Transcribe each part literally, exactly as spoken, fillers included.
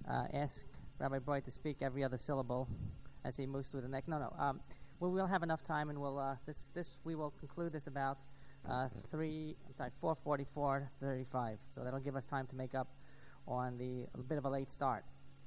uh, ask Rabbi Broid to speak every other syllable as he moves through the next. No, no. Um, we will have enough time, and we'll uh, this this we will conclude this about uh, three. I'm sorry, four forty-four thirty-five. So that'll give us time to make up on the a bit of a late start.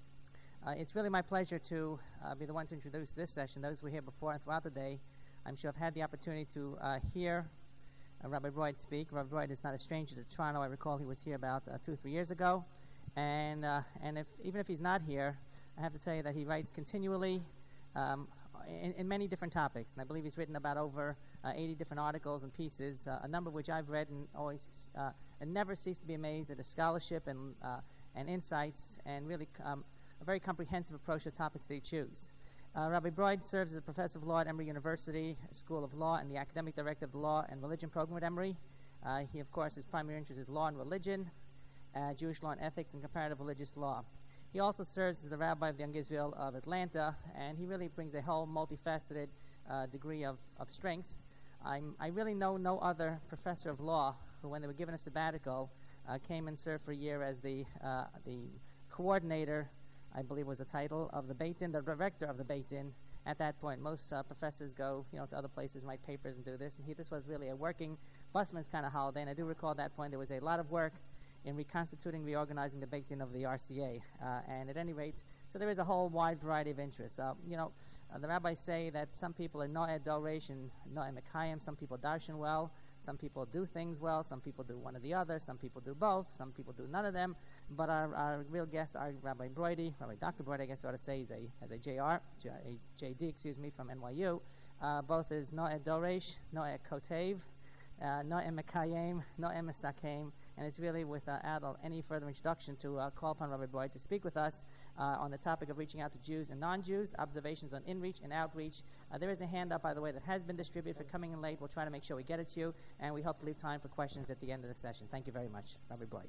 Uh, it's really my pleasure to uh, be the one to introduce this session. Those who were here before and throughout the day, I'm sure have had the opportunity to uh, hear uh, Rabbi Broid speak. Rabbi Broid is not a stranger to Toronto. I recall he was here about uh, two or three years ago. And uh, and if even if he's not here, I have to tell you that he writes continually um, in, in many different topics. And I believe he's written about over uh, eighty different articles and pieces, uh, a number of which I've read and always uh, and never cease to be amazed at his scholarship and, uh, and insights and really um, a very comprehensive approach to topics that he chooses. Uh, Rabbi Broid serves as a professor of law at Emory University School of Law and the academic director of the Law and Religion program at Emory. Uh, he, of course, his primary interest is law and religion, uh, Jewish law and ethics, and comparative religious law. He also serves as the rabbi of the Young Israel of Atlanta, and he really brings a whole multifaceted uh, degree of, of strengths. I'm, I really know no other professor of law who, when they were given a sabbatical, uh, came and served for a year as the uh, the coordinator, I believe was the title, of the Beit Din, the director of the Beit Din. At that point, most uh, professors go, you know, to other places, write papers and do this, and he, this was really a working busman's kind of holiday. And I do recall at that point there was a lot of work in reconstituting, reorganizing the Beit Din of the R C A. Uh, and at any rate, so there is a whole wide variety of interests. Uh, you know, uh, the rabbis say that some people are Noed Doresh and Noed Mekayim, some people darshan well, some people do things well, some people do one or the other, some people do both, some people do none of them. But our, our real guest, our Rabbi Broide, Rabbi Doctor Broide, I guess I ought to say, is a, as a J R, J, a J D, excuse me, from N Y U. Uh, both is Noed Doresh, Noed Kotev, uh, Noed Mekayim, Noed Mesakem. And it's really without any further introduction to uh, call upon Rabbi Broid to speak with us uh, on the topic of reaching out to Jews and non-Jews, observations on in-reach and outreach. Uh, there is a handout, by the way, that has been distributed for coming in late. We'll try to make sure we get it to you, and we hope to leave time for questions at the end of the session. Thank you very much, Rabbi Broid.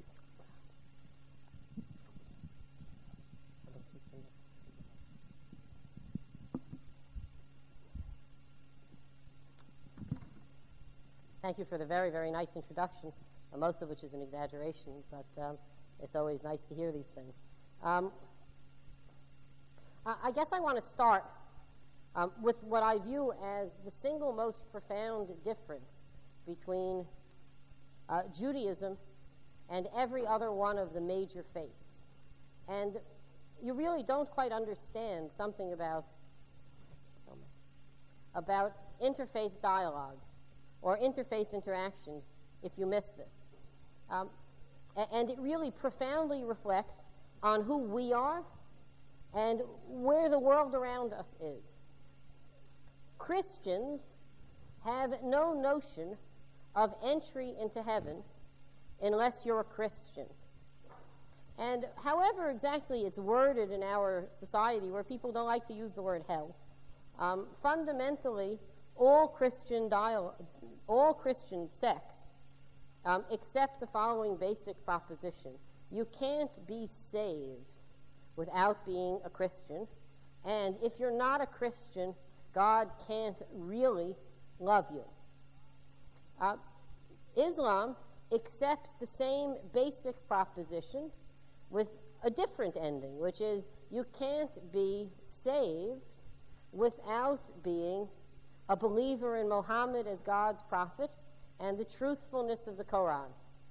Thank you for the very, very nice introduction, uh, most of which is an exaggeration, but um, it's always nice to hear these things. Um, I, I guess I want to start um, with what I view as the single most profound difference between uh, Judaism and every other one of the major faiths. And you really don't quite understand something about, about interfaith dialogue or interfaith interactions if you miss this. Um, and it really profoundly reflects on who we are and where the world around us is. Christians have no notion of entry into heaven unless you're a Christian. And however exactly it's worded in our society, where people don't like to use the word hell, um, fundamentally, all Christian dialogue, all Christian sects um, accept the following basic proposition. You can't be saved without being a Christian, and if you're not a Christian, God can't really love you. Uh, Islam accepts the same basic proposition with a different ending, which is you can't be saved without being a believer in Muhammad as God's prophet and the truthfulness of the Quran.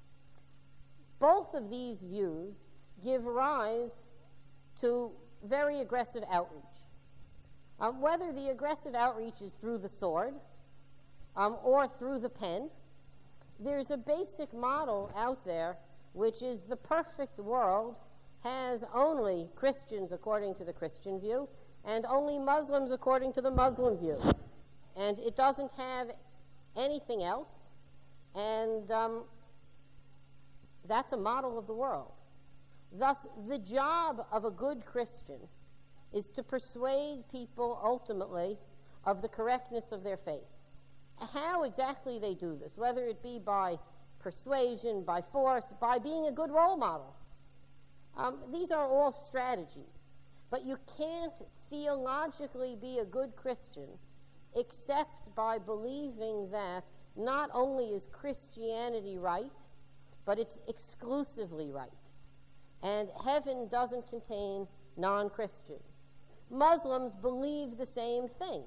Both of these views give rise to very aggressive outreach. Um, whether the aggressive outreach is through the sword um, or through the pen, there's a basic model out there which is the perfect world has only Christians according to the Christian view and only Muslims according to the Muslim view. And it doesn't have anything else, and um, that's a model of the world. Thus, the job of a good Christian is to persuade people ultimately of the correctness of their faith. How exactly they do this, whether it be by persuasion, by force, by being a good role model, um, these are all strategies. But you can't theologically be a good Christian except by believing that not only is Christianity right, but it's exclusively right. and heaven doesn't contain non-Christians. Muslims believe the same thing.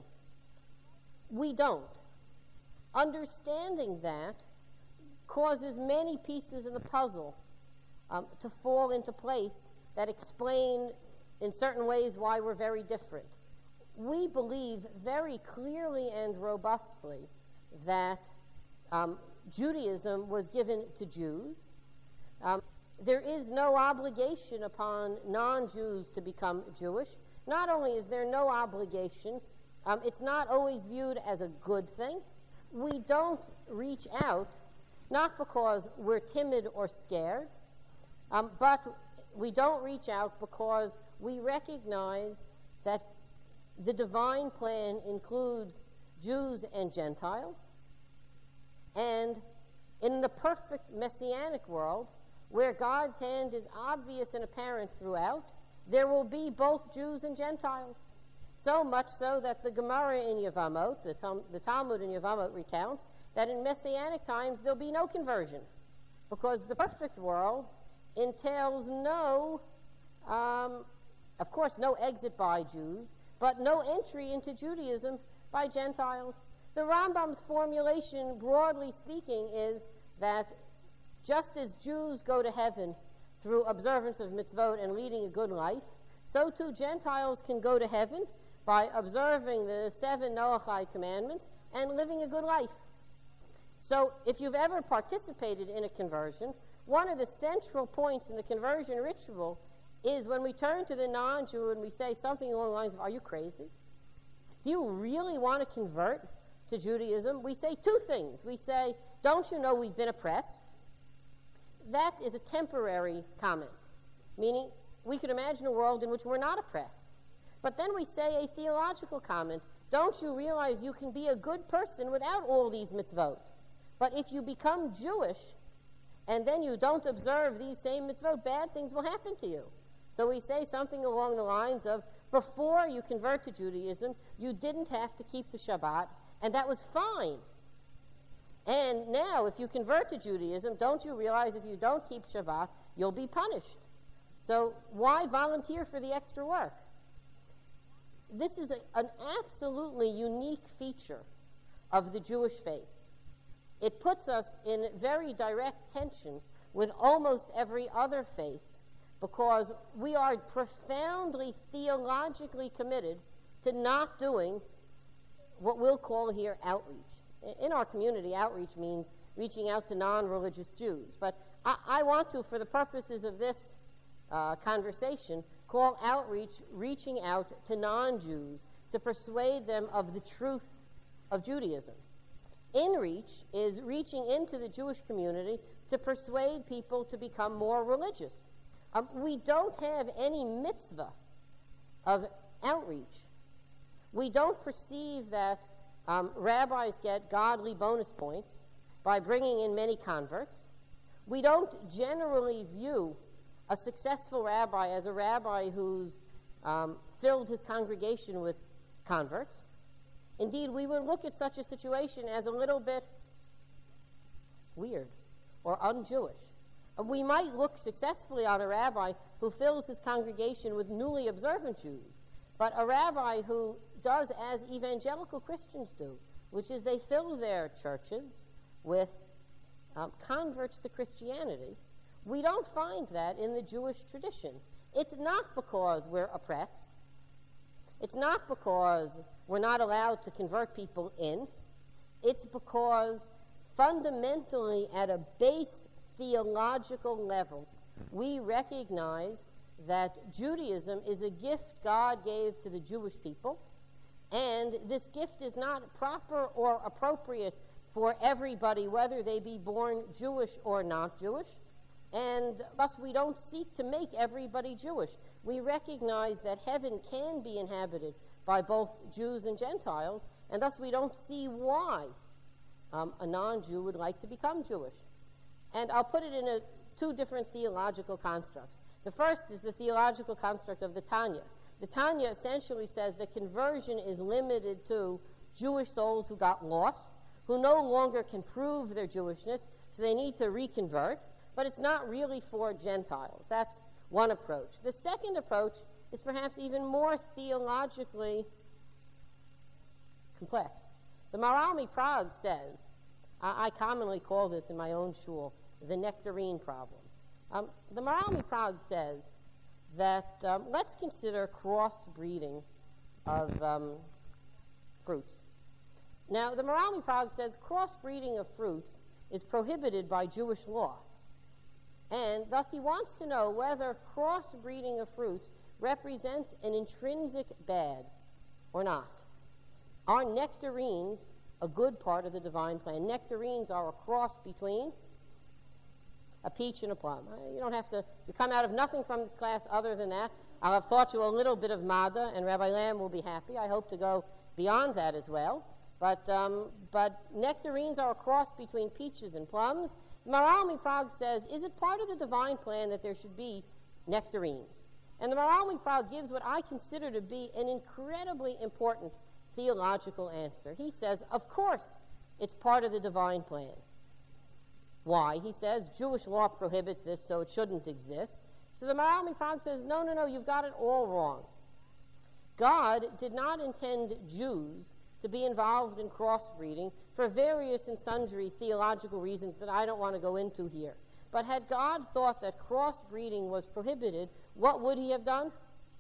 We don't. Understanding that causes many pieces of the puzzle um, to fall into place that explain in certain ways why we're very different. We believe very clearly and robustly that um, Judaism was given to Jews. Um, there is no obligation upon non-Jews to become Jewish. Not only is there no obligation, um, it's not always viewed as a good thing. We don't reach out, not because we're timid or scared, um, but we don't reach out because we recognize that the divine plan includes Jews and Gentiles, and in the perfect messianic world, where God's hand is obvious and apparent throughout, there will be both Jews and Gentiles. So much so that the Gemara in Yevamot, the, Tal- the Talmud in Yevamot recounts that in messianic times there'll be no conversion, because the perfect world entails no, um, of course, no exit by Jews, but no entry into Judaism by Gentiles. The Rambam's formulation, broadly speaking, is that just as Jews go to heaven through observance of mitzvot and leading a good life, so too Gentiles can go to heaven by observing the seven Noachide commandments and living a good life. So if you've ever participated in a conversion, one of the central points in the conversion ritual is when we turn to the non-Jew and we say something along the lines of, are you crazy? Do you really want to convert to Judaism? We say two things. We say, don't you know we've been oppressed? That is a temporary comment, meaning we could imagine a world in which we're not oppressed. But then we say a theological comment. Don't you realize you can be a good person without all these mitzvot? But if you become Jewish and then you don't observe these same mitzvot, bad things will happen to you. So we say something along the lines of, before you convert to Judaism, you didn't have to keep the Shabbat, and that was fine. And now, if you convert to Judaism, don't you realize if you don't keep Shabbat, you'll be punished? So why volunteer for the extra work? This is a, an absolutely unique feature of the Jewish faith. It puts us in very direct tension with almost every other faith, because we are profoundly theologically committed to not doing what we'll call here outreach. In our community, outreach means reaching out to non-religious Jews. But I, I want to, for the purposes of this uh, conversation, call outreach reaching out to non-Jews to persuade them of the truth of Judaism. In-reach is reaching into the Jewish community to persuade people to become more religious. Um, we don't have any mitzvah of outreach. We don't perceive that um, rabbis get godly bonus points by bringing in many converts. We don't generally view a successful rabbi as a rabbi who's um, filled his congregation with converts. Indeed, we would look at such a situation as a little bit weird or un-Jewish. We might look successfully on a rabbi who fills his congregation with newly observant Jews, but a rabbi who does as evangelical Christians do, which is they fill their churches with um, converts to Christianity. We don't find that in the Jewish tradition. It's not because we're oppressed. It's not because we're not allowed to convert people in. It's because fundamentally at a base theological level, we recognize that Judaism is a gift God gave to the Jewish people, and this gift is not proper or appropriate for everybody, whether they be born Jewish or not Jewish, and thus we don't seek to make everybody Jewish. We recognize that heaven can be inhabited by both Jews and Gentiles, and thus we don't see why um, a non-Jew would like to become Jewish. And I'll put it in a, two different theological constructs. The first is the theological construct of the Tanya. The Tanya essentially says that conversion is limited to Jewish souls who got lost, who no longer can prove their Jewishness, so they need to reconvert, but it's not really for Gentiles. That's one approach. The second approach is perhaps even more theologically complex. The Maharal MiPrague says, I, I commonly call this in my own shul, the nectarine problem. Um, the Maharal MiPrague says that um, let's consider crossbreeding of um, fruits. Now, the Maharal MiPrague says crossbreeding of fruits is prohibited by Jewish law. And thus he wants to know whether crossbreeding of fruits represents an intrinsic bad or not. Are nectarines a good part of the divine plan? Nectarines are a cross between a peach and a plum. You don't have to, you come out of nothing from this class other than that. I'll have taught you a little bit of Mada, and Rabbi Lamb will be happy. I hope to go beyond that as well. But, um, but nectarines are a cross between peaches and plums. Maharal MiPrague says, is it part of the divine plan that there should be nectarines? And the Maharal MiPrague gives what I consider to be an incredibly important theological answer. He says, of course, it's part of the divine plan. Why? He says, Jewish law prohibits this, so it shouldn't exist. So the Maharal MiPrague says, no, no, no, you've got it all wrong. God did not intend Jews to be involved in crossbreeding for various and sundry theological reasons that I don't want to go into here. But had God thought that crossbreeding was prohibited, what would he have done?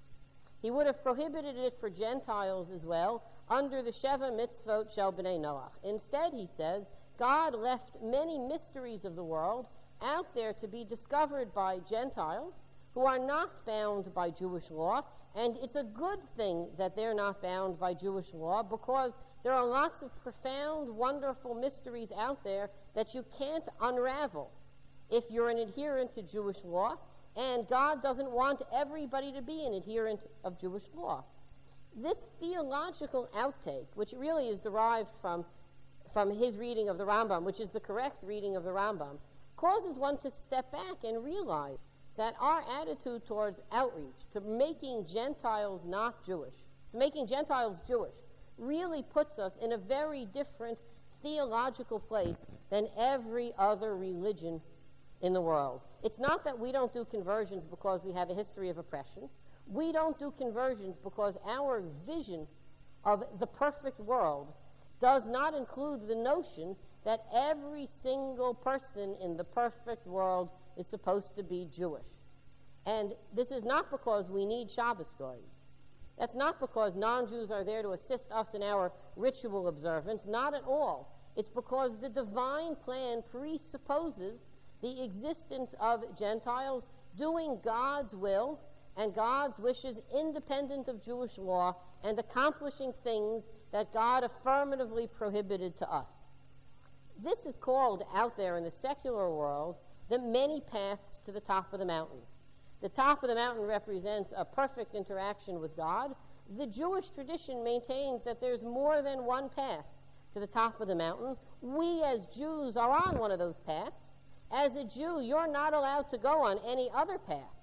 He would have prohibited it for Gentiles as well, under the Sheva Mitzvot Shel B'nai Noach. Instead, he says, God left many mysteries of the world out there to be discovered by Gentiles who are not bound by Jewish law, and it's a good thing that they're not bound by Jewish law because there are lots of profound, wonderful mysteries out there that you can't unravel if you're an adherent to Jewish law, and God doesn't want everybody to be an adherent of Jewish law. This theological outtake, which really is derived from, from his reading of the Rambam, which is the correct reading of the Rambam, causes one to step back and realize that our attitude towards outreach, to making Gentiles not Jewish, to making Gentiles Jewish, really puts us in a very different theological place than every other religion in the world. It's not that we don't do conversions because we have a history of oppression. We don't do conversions because our vision of the perfect world does not include the notion that every single person in the perfect world is supposed to be Jewish. And this is not because we need Shabbos goys. That's not because non-Jews are there to assist us in our ritual observance. Not at all. It's because the divine plan presupposes the existence of Gentiles doing God's will and God's wishes independent of Jewish law and accomplishing things that God affirmatively prohibited to us. This is called out there in the secular world the many paths to the top of the mountain. The top of the mountain represents a perfect interaction with God. The Jewish tradition maintains that there's more than one path to the top of the mountain. We as Jews are on one of those paths. As a Jew, you're not allowed to go on any other path.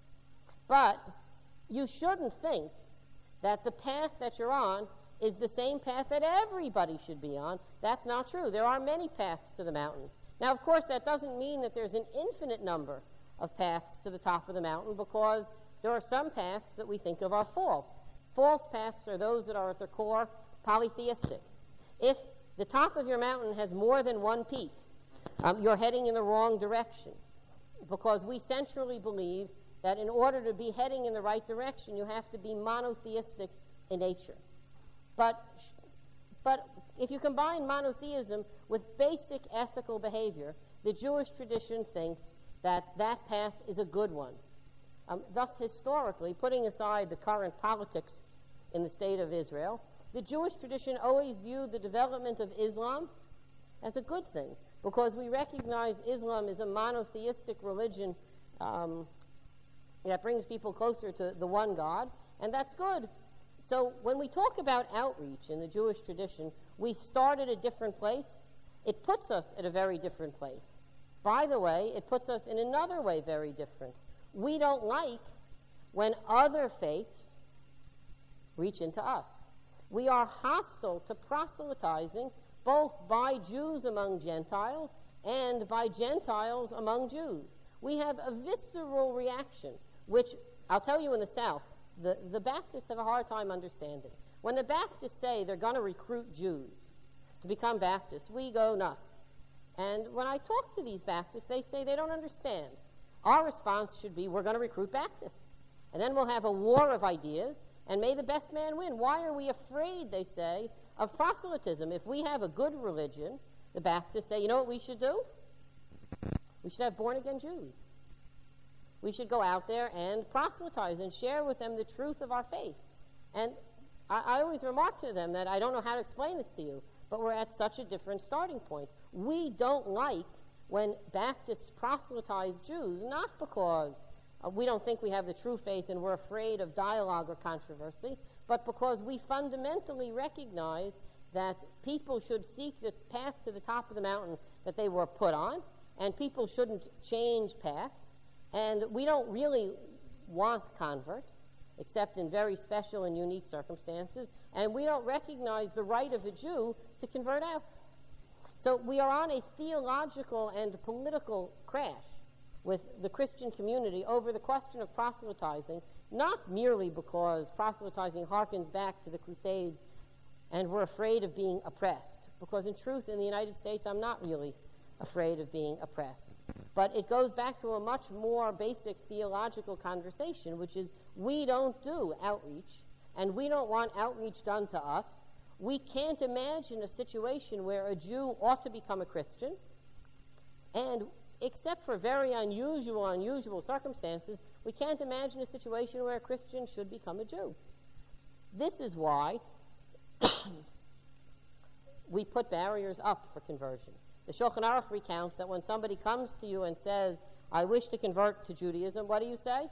But you shouldn't think that the path that you're on is the same path that everybody should be on. That's not true. There are many paths to the mountain. Now, of course, that doesn't mean that there's an infinite number of paths to the top of the mountain, because there are some paths that we think of are false. False paths are those that are at their core polytheistic. If the top of your mountain has more than one peak, um, you're heading in the wrong direction, because we centrally believe that in order to be heading in the right direction, you have to be monotheistic in nature. But, but if you combine monotheism with basic ethical behavior, the Jewish tradition thinks that that path is a good one. Um, thus, historically, putting aside the current politics in the state of Israel, the Jewish tradition always viewed the development of Islam as a good thing, because we recognize Islam is a monotheistic religion um, that brings people closer to the one God, and that's good. So when we talk about outreach in the Jewish tradition, we start at a different place. It puts us at a very different place. By the way, it puts us in another way very different. We don't like when other faiths reach into us. We are hostile to proselytizing both by Jews among Gentiles and by Gentiles among Jews. We have a visceral reaction which I'll tell you in the South, the, the Baptists have a hard time understanding. When the Baptists say they're going to recruit Jews to become Baptists, we go nuts. And when I talk to these Baptists, they say they don't understand. Our response should be, we're going to recruit Baptists. And then we'll have a war of ideas, and may the best man win. Why are we afraid, they say, of proselytism? If we have a good religion, the Baptists say, you know what we should do? We should have born-again Jews. We should go out there and proselytize and share with them the truth of our faith. And I, I always remark to them that I don't know how to explain this to you, but we're at such a different starting point. We don't like when Baptists proselytize Jews, not because uh, we don't think we have the true faith and we're afraid of dialogue or controversy, but because we fundamentally recognize that people should seek the path to the top of the mountain that they were put on, and people shouldn't change paths. And we don't really want converts, except in very special and unique circumstances, and we don't recognize the right of a Jew to convert out. So we are on a theological and political crash with the Christian community over the question of proselytizing, not merely because proselytizing harkens back to the Crusades and we're afraid of being oppressed, because in truth in the United States I'm not really afraid of being oppressed. But it goes back to a much more basic theological conversation, which is we don't do outreach, and we don't want outreach done to us. We can't imagine a situation where a Jew ought to become a Christian, and except for very unusual, unusual circumstances, we can't imagine a situation where a Christian should become a Jew. This is why we put barriers up for conversion. The Shulchan Aruch recounts that when somebody comes to you and says, I wish to convert to Judaism, what do you say?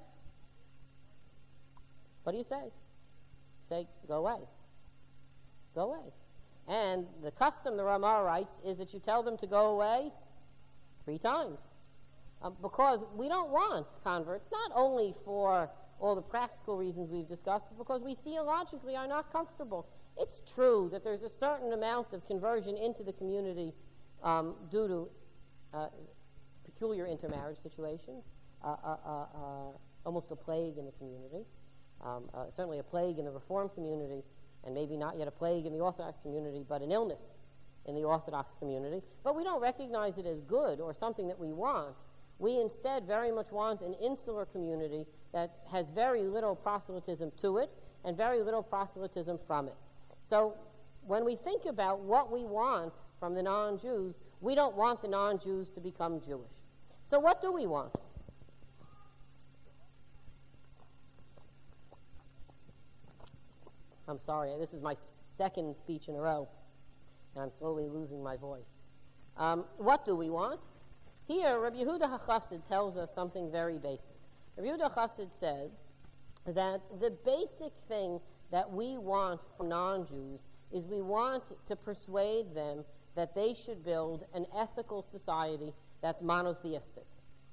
What do you say? Say, go away. Go away. And the custom, the Ramah writes, is that you tell them to go away three times. Um, because we don't want converts, not only for all the practical reasons we've discussed, but because we theologically are not comfortable. It's true that there's a certain amount of conversion into the community um, due to uh, peculiar intermarriage situations, uh, uh, uh, uh, almost a plague in the community, um, uh, certainly a plague in the Reform community, and maybe not yet a plague in the Orthodox community, but an illness in the Orthodox community. But we don't recognize it as good or something that we want. We instead very much want an insular community that has very little proselytism to it and very little proselytism from it. So when we think about what we want from the non-Jews, we don't want the non-Jews to become Jewish. So what do we want? I'm sorry, this is my second speech in a row, and I'm slowly losing my voice. Um, what do we want? Here, Rabbi Yehuda HaChassid tells us something very basic. Rabbi Yehuda HaChassid says that the basic thing that we want from non-Jews is we want to persuade them that they should build an ethical society that's monotheistic.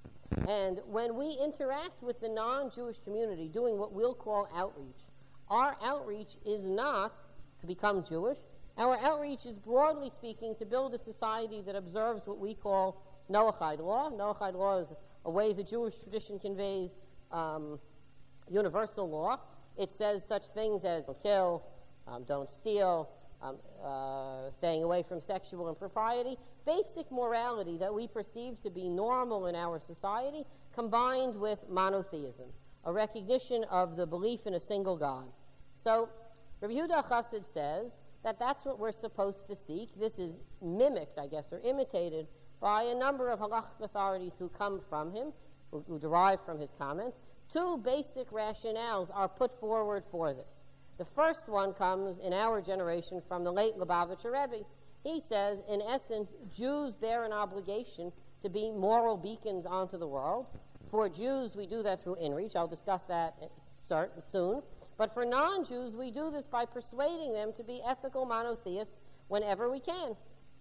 And when we interact with the non-Jewish community doing what we'll call outreach, our outreach is not to become Jewish. Our outreach is, broadly speaking, to build a society that observes what we call Noahide law. Noahide law is a way the Jewish tradition conveys um, universal law. It says such things as don't kill, um, don't steal, um, uh, staying away from sexual impropriety, basic morality that we perceive to be normal in our society, combined with monotheism, a recognition of the belief in a single God. So Rabbi Yehuda HaChassid says that that's what we're supposed to seek. This is mimicked, I guess, or imitated by a number of halachic authorities who come from him, who, who derive from his comments. Two basic rationales are put forward for this. The first one comes in our generation from the late Lubavitcher Rebbe. He says, in essence, Jews bear an obligation to be moral beacons onto the world. For Jews, we do that through inreach. I'll discuss that soon. But for non-Jews, we do this by persuading them to be ethical monotheists whenever we can.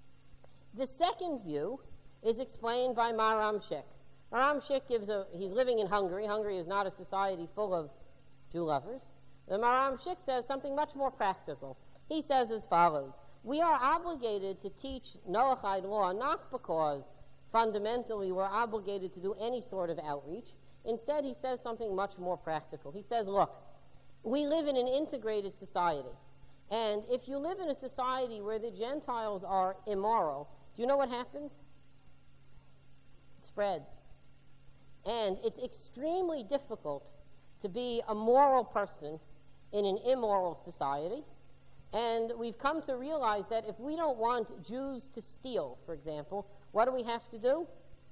The second view is explained by Maharam Shik. Maharam Shik gives a, he's living in Hungary. Hungary is not a society full of Jew lovers. The Maharam Shik says something much more practical. He says as follows: we are obligated to teach Noahide law not because fundamentally we're obligated to do any sort of outreach. Instead, he says something much more practical. He says, look, we live in an integrated society. And if you live in a society where the Gentiles are immoral, do you know what happens? It spreads. And it's extremely difficult to be a moral person in an immoral society. And we've come to realize that if we don't want Jews to steal, for example, what do we have to do?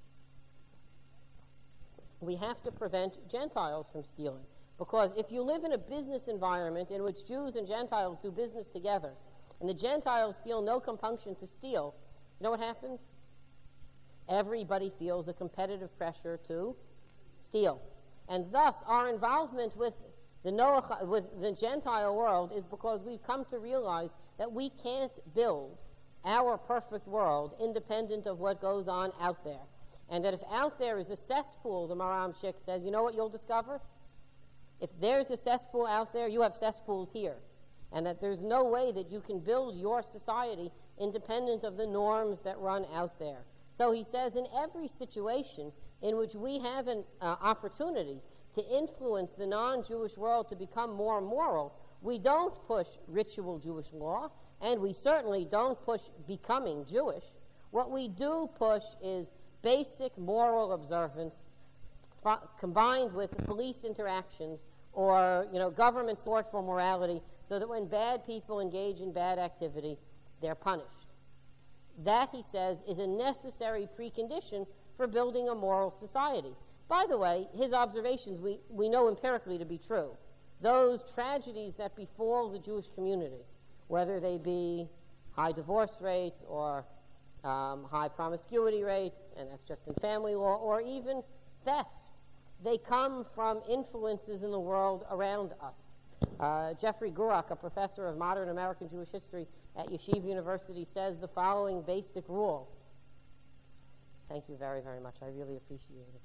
We have to prevent Gentiles from stealing. Because if you live in a business environment in which Jews and Gentiles do business together, and the Gentiles feel no compunction to steal, you know what happens? Everybody feels a competitive pressure to steal. And thus, our involvement with the, Noah, with the Gentile world is because we've come to realize that we can't build our perfect world independent of what goes on out there. And that if out there is a cesspool, the Maram Shik says, you know what you'll discover? If there's a cesspool out there, you have cesspools here. And that there's no way that you can build your society independent of the norms that run out there. So he says in every situation in which we have an uh, opportunity to influence the non-Jewish world to become more moral, we don't push ritual Jewish law, and we certainly don't push becoming Jewish. What we do push is basic moral observance combined with police interactions or, you know, government support for morality, so that when bad people engage in bad activity, they're punished. That, he says, is a necessary precondition for building a moral society. By the way, his observations we, we know empirically to be true. Those tragedies that befall the Jewish community, whether they be high divorce rates or um, high promiscuity rates, and that's just in family law, or even theft, they come from influences in the world around us. Uh, Jeffrey Gurak, a professor of modern American Jewish history at Yeshiva University, says the following basic rule. Thank you very, very much. I really appreciate it.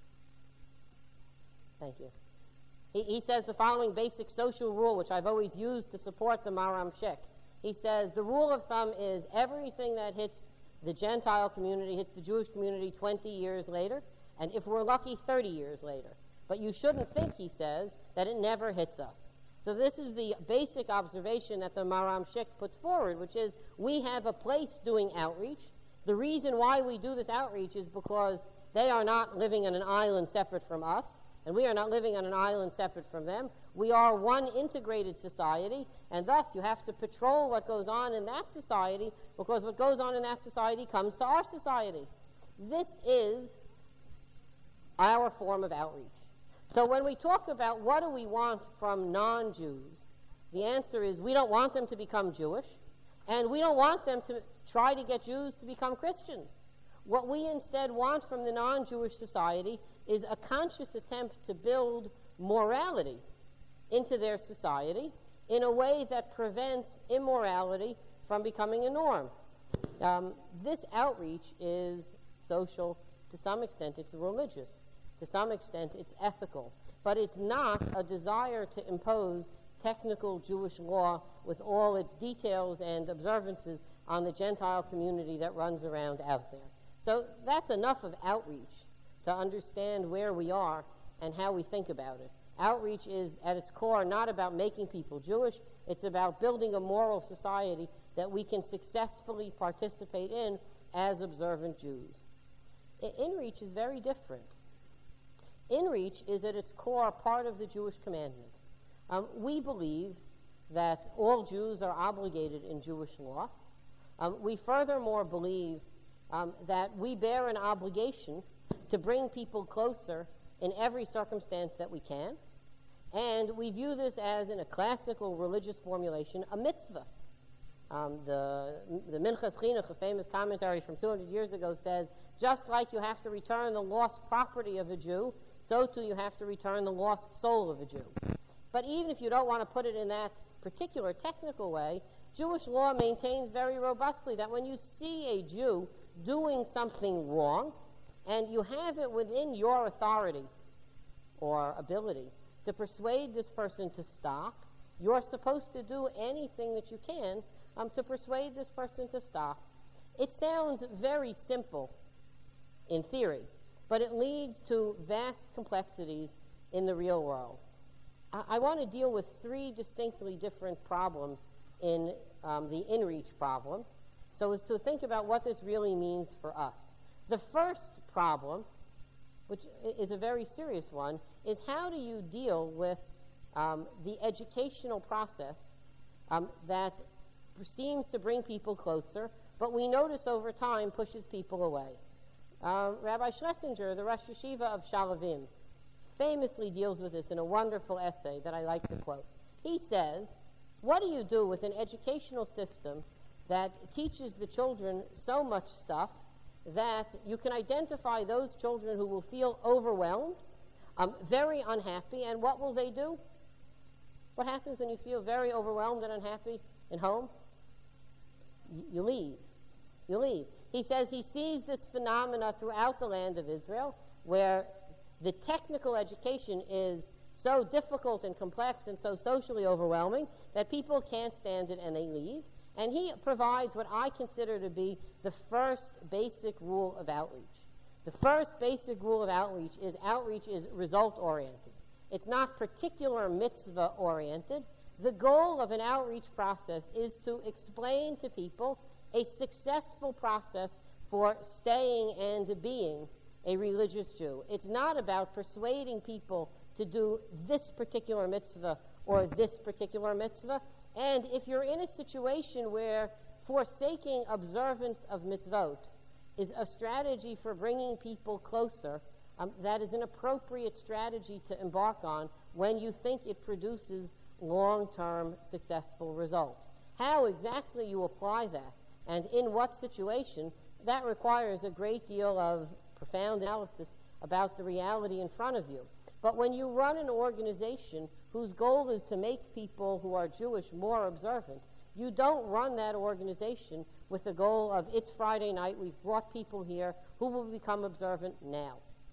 Thank you. He, he says the following basic social rule, which I've always used to support the Maram Shik. He says the rule of thumb is everything that hits the Gentile community hits the Jewish community twenty years later, and if we're lucky, thirty years later. But you shouldn't think, he says, that it never hits us. So this is the basic observation that the Maram Shik puts forward, which is we have a place doing outreach. The reason why we do this outreach is because they are not living on an island separate from us, and we are not living on an island separate from them. We are one integrated society, and thus you have to patrol what goes on in that society, because what goes on in that society comes to our society. This is our form of outreach. So when we talk about what do we want from non-Jews, the answer is we don't want them to become Jewish, and we don't want them to try to get Jews to become Christians. What we instead want from the non-Jewish society is a conscious attempt to build morality into their society in a way that prevents immorality from becoming a norm. Um, this outreach is social to some extent. It's religious. To some extent, it's ethical. But it's not a desire to impose technical Jewish law with all its details and observances on the Gentile community that runs around out there. So that's enough of outreach to understand where we are and how we think about it. Outreach is, at its core, not about making people Jewish. It's about building a moral society that we can successfully participate in as observant Jews. In-reach is very different. In-reach is, at its core, part of the Jewish commandment. Um, we believe that all Jews are obligated in Jewish law. Um, we furthermore believe um, that we bear an obligation to bring people closer in every circumstance that we can. And we view this as, in a classical religious formulation, a mitzvah. Um, the, the Minchas Chinuch, a famous commentary from two hundred years ago, says, just like you have to return the lost property of a Jew, so too you have to return the lost soul of a Jew. But even if you don't want to put it in that particular technical way, Jewish law maintains very robustly that when you see a Jew doing something wrong, and you have it within your authority or ability to persuade this person to stop, you're supposed to do anything that you can um, to persuade this person to stop. It sounds very simple in theory, but it leads to vast complexities in the real world. I, I want to deal with three distinctly different problems in um, the in-reach problem, so as to think about what this really means for us. The first problem, which is a very serious one, is how do you deal with um, the educational process um, that seems to bring people closer, but we notice over time pushes people away. Uh, Rabbi Schlesinger, the Rosh Yeshiva of Shalavim, famously deals with this in a wonderful essay that I like to quote. He says, what do you do with an educational system that teaches the children so much stuff that you can identify those children who will feel overwhelmed, um, very unhappy, and what will they do? What happens when you feel very overwhelmed and unhappy in home? Y- you leave. You leave. He says he sees this phenomena throughout the land of Israel, where the technical education is so difficult and complex and so socially overwhelming that people can't stand it and they leave. And he provides what I consider to be the first basic rule of outreach. The first basic rule of outreach is outreach is result-oriented. It's not particular mitzvah-oriented. The goal of an outreach process is to explain to people a successful process for staying and being a religious Jew. It's not about persuading people to do this particular mitzvah or this particular mitzvah. And if you're in a situation where forsaking observance of mitzvot is a strategy for bringing people closer, um, that is an appropriate strategy to embark on when you think it produces long-term successful results. How exactly you apply that and in what situation, that requires a great deal of profound analysis about the reality in front of you. But when you run an organization whose goal is to make people who are Jewish more observant, you don't run that organization with the goal of, it's Friday night, we've brought people here who will become observant now.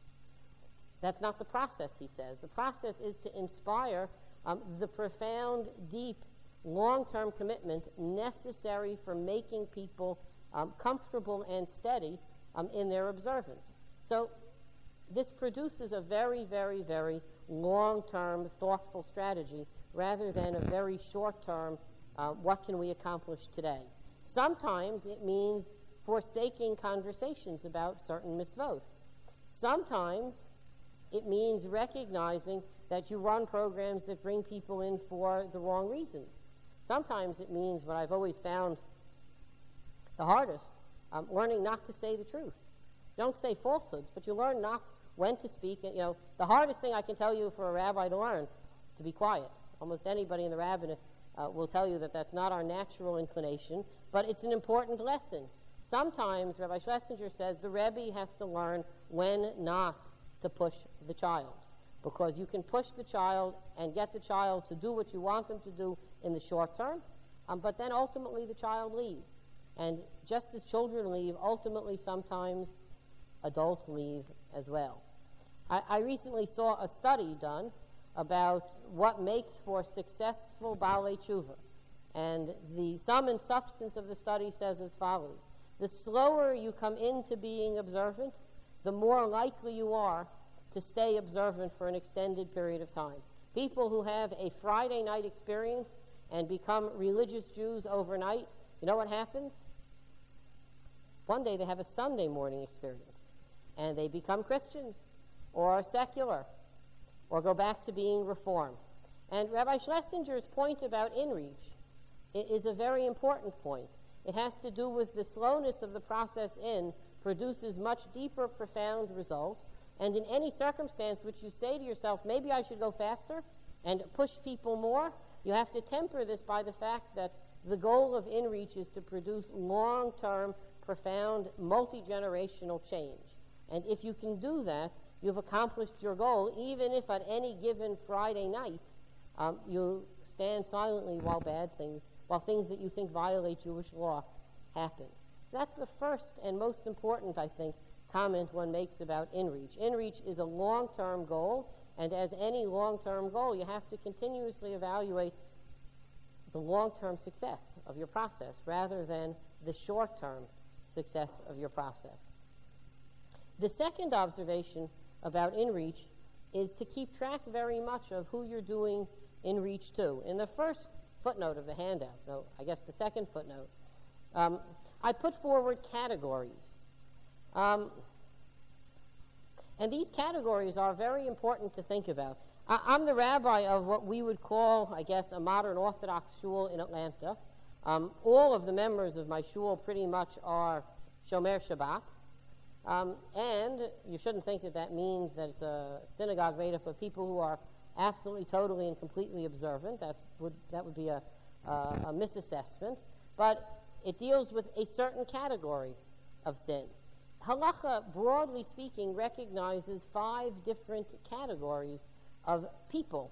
That's not the process, he says. The process is to inspire um, the profound, deep, long-term commitment necessary for making people um, comfortable and steady um, in their observance. So this produces a very, very, very long-term, thoughtful strategy rather than a very short-term, uh, what can we accomplish today? Sometimes it means forsaking conversations about certain mitzvot. Sometimes it means recognizing that you run programs that bring people in for the wrong reasons. Sometimes it means, what I've always found the hardest, um, learning not to say the truth. You don't say falsehoods, but you learn not when to speak. And, you know, the hardest thing I can tell you for a rabbi to learn is to be quiet. Almost anybody in the rabbinate uh, will tell you that that's not our natural inclination, but it's an important lesson. Sometimes, Rabbi Schlesinger says, the Rebbe has to learn when not to push the child, because you can push the child and get the child to do what you want them to do in the short term, um, but then ultimately the child leaves. And just as children leave, ultimately sometimes adults leave as well. I, I recently saw a study done about what makes for successful Baalei Tshuva. And the sum and substance of the study says as follows. The slower you come into being observant, the more likely you are to stay observant for an extended period of time. People who have a Friday night experience and become religious Jews overnight, you know what happens? One day they have a Sunday morning experience, and they become Christians, or secular, or go back to being Reformed. And Rabbi Schlesinger's point about in-reach is a very important point. It has to do with the slowness of the process in produces much deeper, profound results, and in any circumstance which you say to yourself, maybe I should go faster and push people more, you have to temper this by the fact that the goal of in-reach is to produce long-term, profound, multi-generational change. And if you can do that, you've accomplished your goal, even if at any given Friday night um, you stand silently while bad things, while things that you think violate Jewish law happen. So that's the first and most important, I think, comment one makes about in-reach. In-reach is a long-term goal, and as any long-term goal, you have to continuously evaluate the long-term success of your process rather than the short-term success of your process. The second observation about InReach is to keep track very much of who you're doing InReach to. In the first footnote of the handout, though, I guess the second footnote, um, I put forward categories. Um, and these categories are very important to think about. I, I'm the rabbi of what we would call, I guess, a modern Orthodox shul in Atlanta. Um, all of the members of my shul pretty much are Shomer Shabbat. Um, and you shouldn't think that that means that it's a synagogue made up of people who are absolutely, totally, and completely observant. That's, would, that would be a, uh, a misassessment. But it deals with a certain category of sin. Halacha, broadly speaking, recognizes five different categories of people.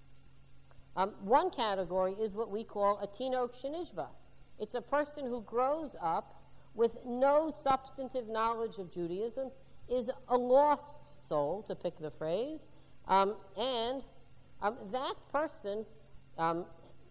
Um, one category is what we call a tinok shenishba. It's a person who grows up with no substantive knowledge of Judaism, is a lost soul, to pick the phrase, um, and um, that person, um,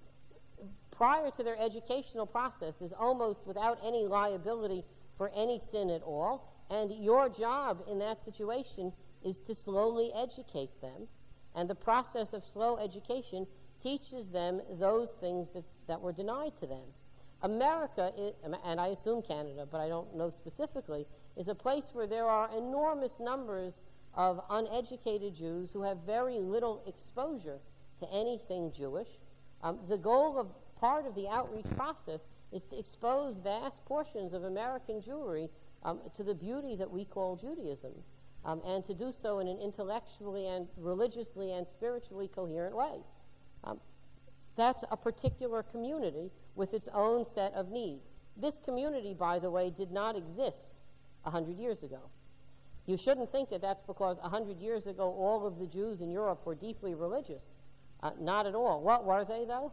prior to their educational process, is almost without any liability for any sin at all, and your job in that situation is to slowly educate them, and the process of slow education teaches them those things that, that were denied to them. America, is, and I assume Canada, but I don't know specifically, is a place where there are enormous numbers of uneducated Jews who have very little exposure to anything Jewish. Um, the goal of part of the outreach process is to expose vast portions of American Jewry um, to the beauty that we call Judaism, um, and to do so in an intellectually and religiously and spiritually coherent way. Um, that's a particular community with its own set of needs. This community, by the way, did not exist a hundred years ago. You shouldn't think that that's because a hundred years ago all of the Jews in Europe were deeply religious. Uh, not at all. What were they, though?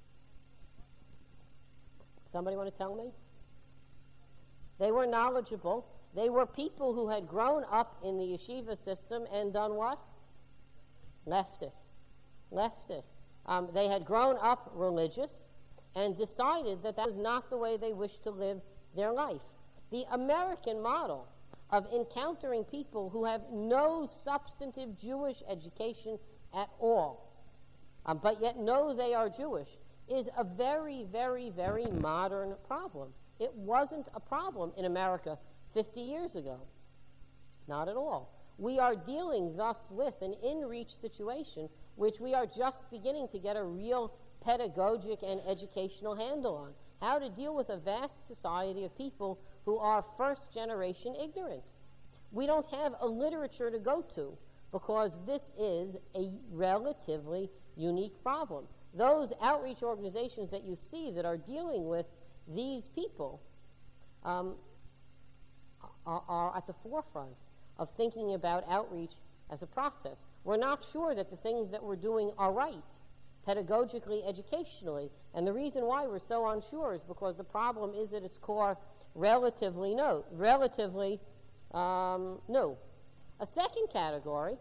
Somebody want to tell me? They were knowledgeable. They were people who had grown up in the yeshiva system and done what? Left it. Left it. Um, they had grown up religious and decided that that was not the way they wished to live their life. The American model of encountering people who have no substantive Jewish education at all, um, but yet know they are Jewish, is a very, very, very modern problem. It wasn't a problem in America fifty years ago. Not at all. We are dealing thus with an in-reach situation which we are just beginning to get a real pedagogic and educational handle on. How to deal with a vast society of people who are first-generation ignorant. We don't have a literature to go to because this is a relatively unique problem. Those outreach organizations that you see that are dealing with these people um, are, are at the forefront of thinking about outreach as a process. We're not sure that the things that we're doing are right, pedagogically, educationally, and the reason why we're so unsure is because the problem is at its core relatively no, relatively um, new. A second category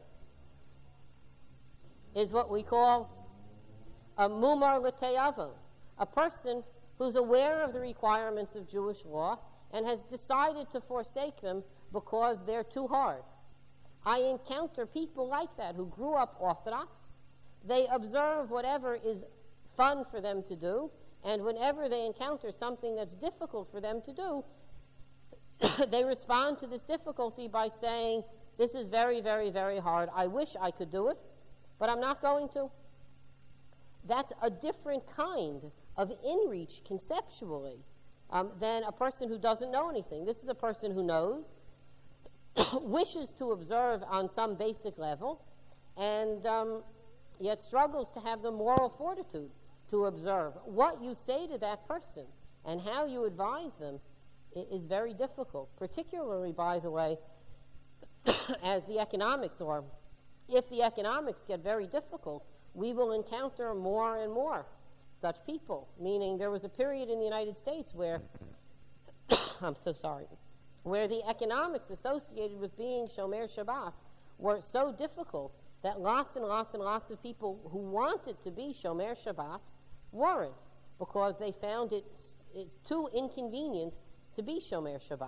is what we call a mumar l'te'avon, a person who's aware of the requirements of Jewish law and has decided to forsake them because they're too hard. I encounter people like that who grew up Orthodox. They observe whatever is fun for them to do, and whenever they encounter something that's difficult for them to do, they respond to this difficulty by saying, this is very, very, very hard. I wish I could do it, but I'm not going to. That's a different kind of in-reach conceptually um, than a person who doesn't know anything. This is a person who knows, wishes to observe on some basic level, and um, yet struggles to have the moral fortitude to observe. What you say to that person and how you advise them is very difficult, particularly, by the way, as the economics are. If the economics get very difficult, we will encounter more and more such people, meaning there was a period in the United States where, I'm so sorry, where the economics associated with being Shomer Shabbat were so difficult that lots and lots and lots of people who wanted to be Shomer Shabbat weren't, because they found it, it too inconvenient to be Shomer Shabbat.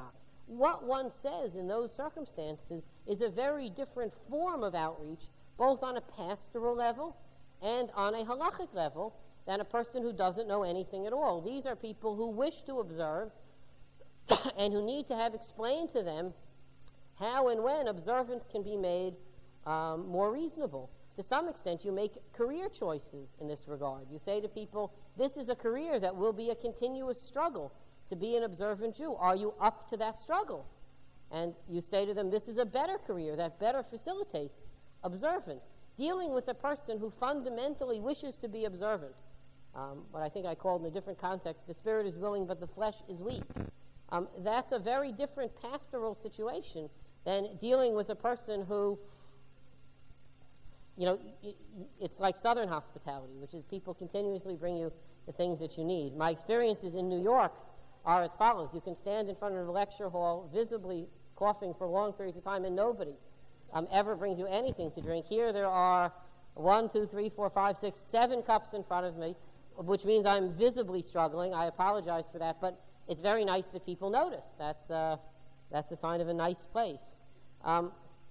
what one says in those circumstances is a very different form of outreach, both on a pastoral level and on a halachic level, than a person who doesn't know anything at all. These are people who wish to observe and who need to have explained to them how and when observance can be made um, more reasonable. To some extent, you make career choices in this regard. You say to people, this is a career that will be a continuous struggle to be an observant Jew. Are you up to that struggle? And you say to them, this is a better career that better facilitates observance. Dealing with a person who fundamentally wishes to be observant, um, what I think I called in a different context, the spirit is willing but the flesh is weak. Um, that's a very different pastoral situation than dealing with a person who, you know, it's like Southern hospitality, which is people continuously bring you the things that you need. My experiences in New York are as follows. You can stand in front of a lecture hall visibly coughing for long periods of time and nobody um, ever brings you anything to drink. Here there are one, two, three, four, five, six, seven cups in front of me, which means I'm visibly struggling. I apologize for that, but it's very nice that people notice. That's, uh, that's the sign of a nice place. Um,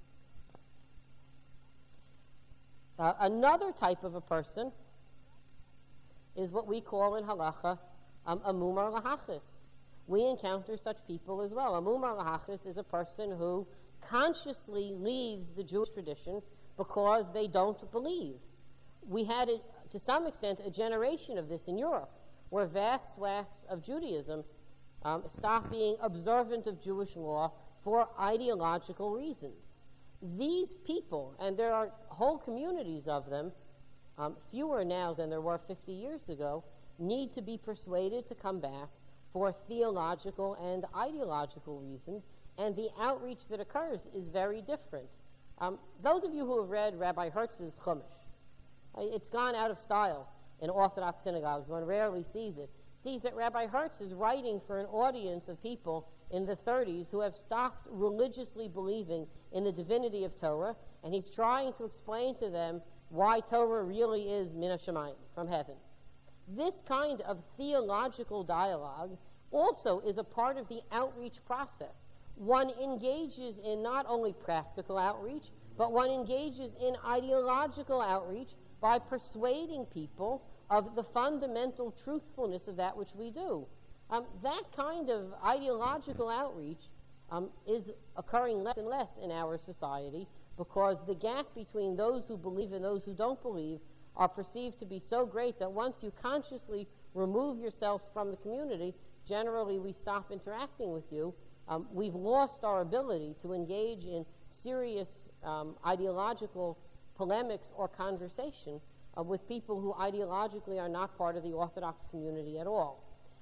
uh, another type of a person is what we call in halacha um, a mumar lahachis. We encounter such people as well. A mumar lahachis is a person who consciously leaves the Jewish tradition because they don't believe. We had, a, to some extent, a generation of this in Europe, where vast swaths of Judaism um, stopped being observant of Jewish law for ideological reasons. These people, and there are whole communities of them, um, fewer now than there were fifty years ago, need to be persuaded to come back for theological and ideological reasons, and the outreach that occurs is very different. Um, those of you who have read Rabbi Hertz's Chumash, it's gone out of style in Orthodox synagogues. One rarely sees it. Sees that Rabbi Hertz is writing for an audience of people in the thirties who have stopped religiously believing in the divinity of Torah, and he's trying to explain to them why Torah really is min hashamayim, from heaven. This kind of theological dialogue also is a part of the outreach process. One engages in not only practical outreach, but one engages in ideological outreach by persuading people of the fundamental truthfulness of that which we do. Um, that kind of ideological outreach um, is occurring less and less in our society because the gap between those who believe and those who don't believe are perceived to be so great that once you consciously remove yourself from the community, generally we stop interacting with you. Um, we've lost our ability to engage in serious um, ideological polemics or conversation uh, with people who ideologically are not part of the Orthodox community at all.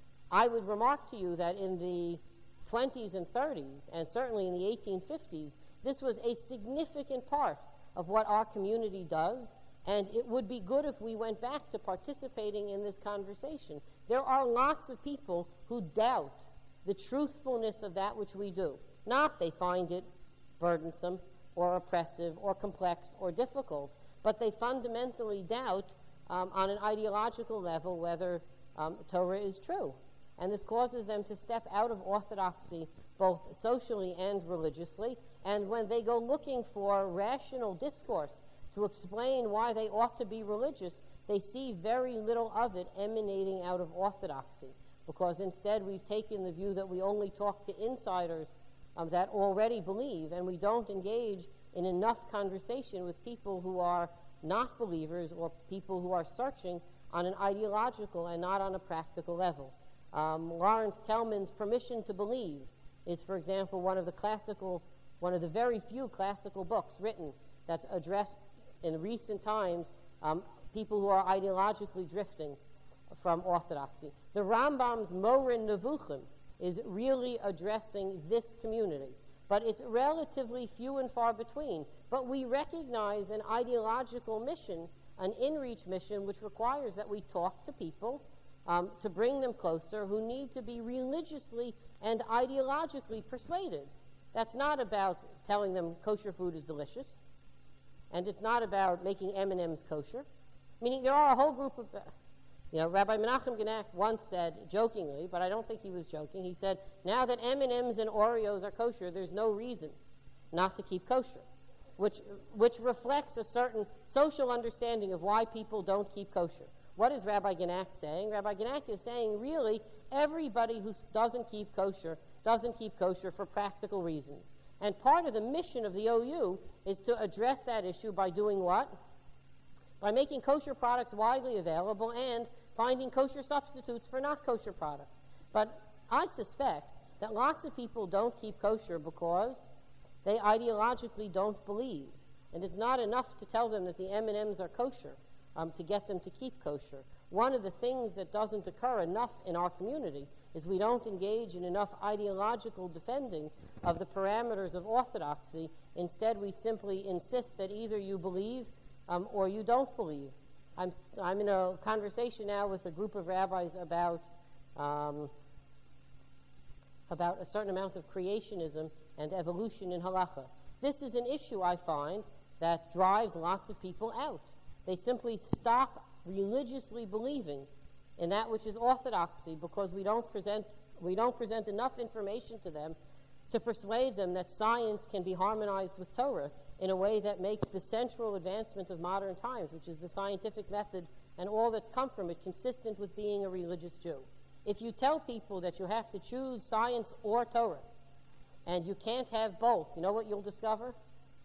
I would remark to you that in the twenties and thirties, and certainly in the eighteen fifties, this was a significant part of what our community does, and it would be good if we went back to participating in this conversation. There are lots of people who doubt the truthfulness of that which we do. Not they find it burdensome or oppressive or complex or difficult, but they fundamentally doubt um, on an ideological level whether um, Torah is true. And this causes them to step out of orthodoxy both socially and religiously, and when they go looking for rational discourse to explain why they ought to be religious, they see very little of it emanating out of orthodoxy, because instead we've taken the view that we only talk to insiders um, that already believe, and we don't engage in enough conversation with people who are not believers or people who are searching on an ideological and not on a practical level. Um, Lawrence Kellman's Permission to Believe is, for example, one of the classical, one of the very few classical books written that's addressed in recent times um, people who are ideologically drifting from orthodoxy. The Rambam's Morin Nevuchim is really addressing this community, but it's relatively few and far between. But we recognize an ideological mission, an in-reach mission, which requires that we talk to people um, to bring them closer who need to be religiously and ideologically persuaded. That's not about telling them kosher food is delicious, and it's not about making M and M's kosher. Meaning there are a whole group of... Uh, You know, Rabbi Menachem Genack once said, jokingly, but I don't think he was joking, he said, now that M and M's and Oreos are kosher, there's no reason not to keep kosher, which, which reflects a certain social understanding of why people don't keep kosher. What is Rabbi Genack saying? Rabbi Genack is saying, really, everybody who doesn't keep kosher doesn't keep kosher for practical reasons. And part of the mission of the O U is to address that issue by doing what? By making kosher products widely available and finding kosher substitutes for not kosher products. But I suspect that lots of people don't keep kosher because they ideologically don't believe. And it's not enough to tell them that the M and M's are kosher um, to get them to keep kosher. One of the things that doesn't occur enough in our community is we don't engage in enough ideological defending of the parameters of orthodoxy. Instead, we simply insist that either you believe um, or you don't believe. I'm, I'm in a conversation now with a group of rabbis about, um, about a certain amount of creationism and evolution in halacha. This is an issue, I find, that drives lots of people out. They simply stop religiously believing in that which is orthodoxy because we don't present, we don't present enough information to them to persuade them that science can be harmonized with Torah in a way that makes the central advancement of modern times, which is the scientific method and all that's come from it, consistent with being a religious Jew. If you tell people that you have to choose science or Torah, and you can't have both, you know what you'll discover?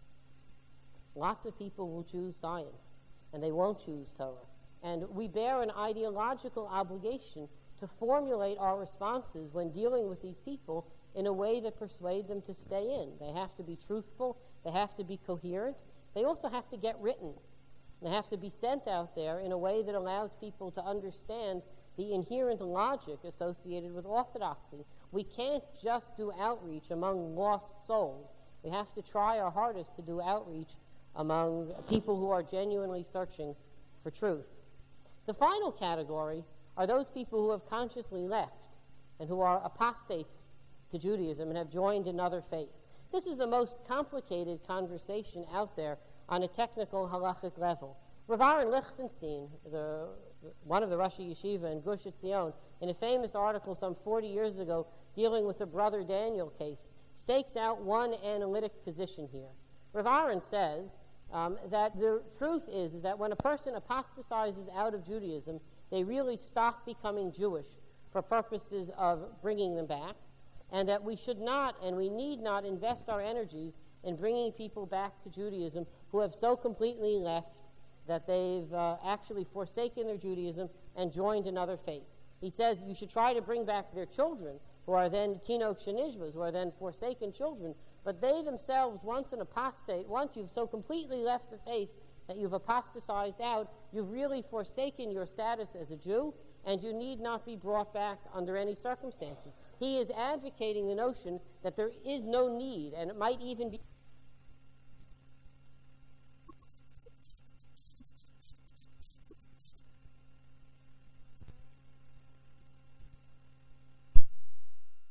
Lots of people will choose science, and they won't choose Torah. And we bear an ideological obligation to formulate our responses when dealing with these people in a way that persuade them to stay in. They have to be truthful. They have to be coherent. They also have to get written. They have to be sent out there in a way that allows people to understand the inherent logic associated with orthodoxy. We can't just do outreach among lost souls. We have to try our hardest to do outreach among people who are genuinely searching for truth. The final category are those people who have consciously left and who are apostates to Judaism and have joined another faith. This is the most complicated conversation out there on a technical halachic level. Rav Aaron Lichtenstein, the, one of the Rosh Yeshiva in Gush Etzion, in a famous article some forty years ago dealing with the Brother Daniel case, stakes out one analytic position here. Rav Aaron says um, that the truth is, is that when a person apostatizes out of Judaism, they really stop becoming Jewish for purposes of bringing them back, and that we should not and we need not invest our energies in bringing people back to Judaism who have so completely left that they've uh, actually forsaken their Judaism and joined another faith. He says you should try to bring back their children, who are then Tinok Shenishvas, who are then forsaken children, but they themselves, once an apostate, once you've so completely left the faith that you've apostatized out, you've really forsaken your status as a Jew, and you need not be brought back under any circumstances. He is advocating the notion that there is no need, and it might even be